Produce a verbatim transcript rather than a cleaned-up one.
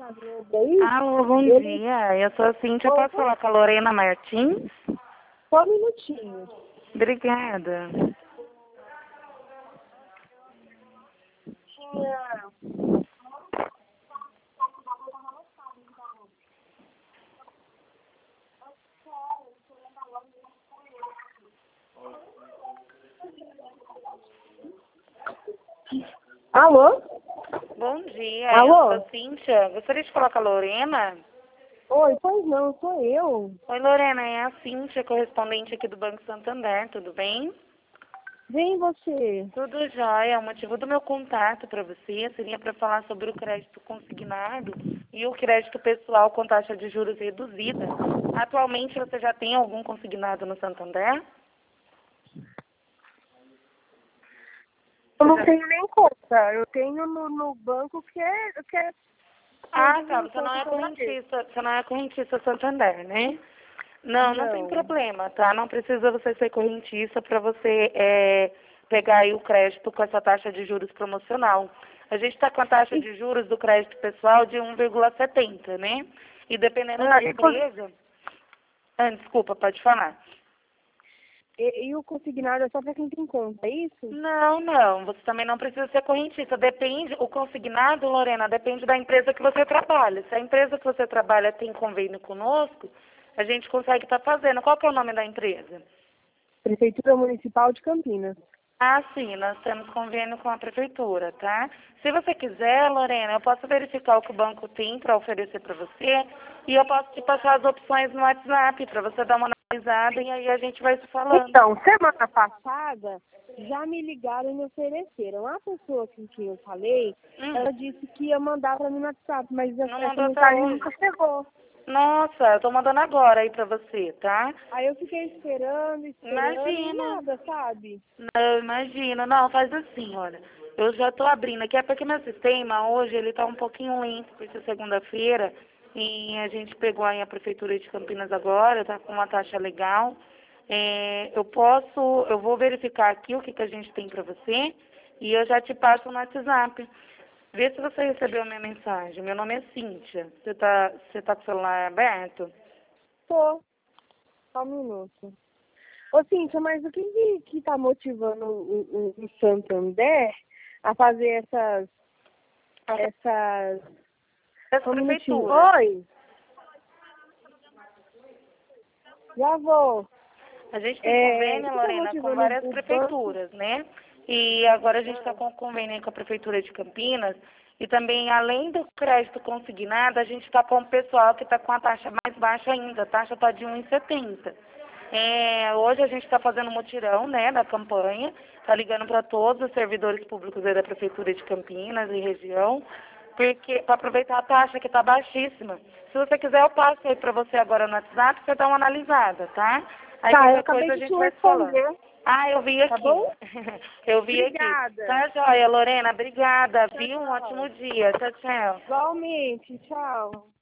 na Globo aí. Alô, bom Ele... dia. Eu sou a Cíntia. Posso falar com a Lorena Martins? Só um minutinho. Obrigada. Tinha... Alô? Bom dia. Alô? Eu sou a Cíntia. Gostaria de falar com a Lorena? Oi, pois não, sou eu. Oi, Lorena. É a Cíntia, correspondente aqui do Banco Santander. Tudo bem? Vem você. Tudo jóia. O motivo do meu contato para você seria para falar sobre o crédito consignado e o crédito pessoal com taxa de juros reduzida. Atualmente, você já tem algum consignado no Santander? Eu não tenho nem conta. Eu tenho no, no banco que é... Que é... Ah, tá. Você não é correntista, você não é correntista Santander, né? Não, não, não tem problema, tá? Não precisa você ser correntista para você é, pegar aí o crédito com essa taxa de juros promocional. A gente está com a taxa de juros do crédito pessoal de um vírgula setenta, né? E dependendo Ah, da e empresa... Ah, desculpa, pode falar. E, e o consignado é só para quem tem conta, é isso? Não, não. Você também não precisa ser correntista. Depende, o consignado, Lorena, depende da empresa que você trabalha. Se a empresa que você trabalha tem convênio conosco, a gente consegue estar fazendo. Qual que é o nome da empresa? Prefeitura Municipal de Campinas. Ah, sim, nós temos convênio com a prefeitura, tá? Se você quiser, Lorena, eu posso verificar o que o banco tem para oferecer para você e eu posso te passar as opções no WhatsApp para você dar uma analisada e aí a gente vai se falando. Então, semana passada, já me ligaram e me ofereceram. A pessoa com quem eu falei, Hum. ela disse que ia mandar para mim no WhatsApp, mas Não essa mandou até mensagem hoje. nunca chegou. Nossa, eu tô mandando agora aí pra você, tá? Aí eu fiquei esperando, esperando e Imagina. nada, sabe? Não, imagina. Não, faz assim, olha. Eu já tô abrindo aqui, é porque meu sistema hoje, ele tá um pouquinho lento, por ser segunda-feira, e a gente pegou aí a Prefeitura de Campinas agora, tá com uma taxa legal. É, eu posso, eu vou verificar aqui o que, que a gente tem pra você, e eu já te passo no WhatsApp. Vê se você recebeu a minha mensagem. Meu nome é Cíntia. Você tá, você tá com o celular aberto? Tô. Só um minuto. Ô, Cíntia, mas o que que, que tá motivando o, o, o Santander a fazer essas... Essas... Essa Só um minutinho. prefeitura. Oi? Já vou. A gente tem É, convênio, o que tá Lorena, com motivando várias o banco? prefeituras, né? E agora a gente está com convênio com a Prefeitura de Campinas. E também, além do crédito consignado, a gente está com o pessoal que está com a taxa mais baixa ainda. A taxa está de um vírgula setenta. É, hoje a gente está fazendo mutirão, né, da campanha. Está ligando para todos os servidores públicos aí da Prefeitura de Campinas e região, porque para aproveitar a taxa que está baixíssima. Se você quiser, eu passo aí para você agora no WhatsApp, você dá uma analisada, tá? Aí Tá, eu qualquer acabei coisa a de te gente vai se falando. responder. Ah, eu vi aqui. Tá bom? Eu vi Obrigada. aqui. Tá joia, Lorena. Obrigada, Tchau, viu? Um tchau. ótimo dia. Tchau, tchau. Igualmente. Tchau.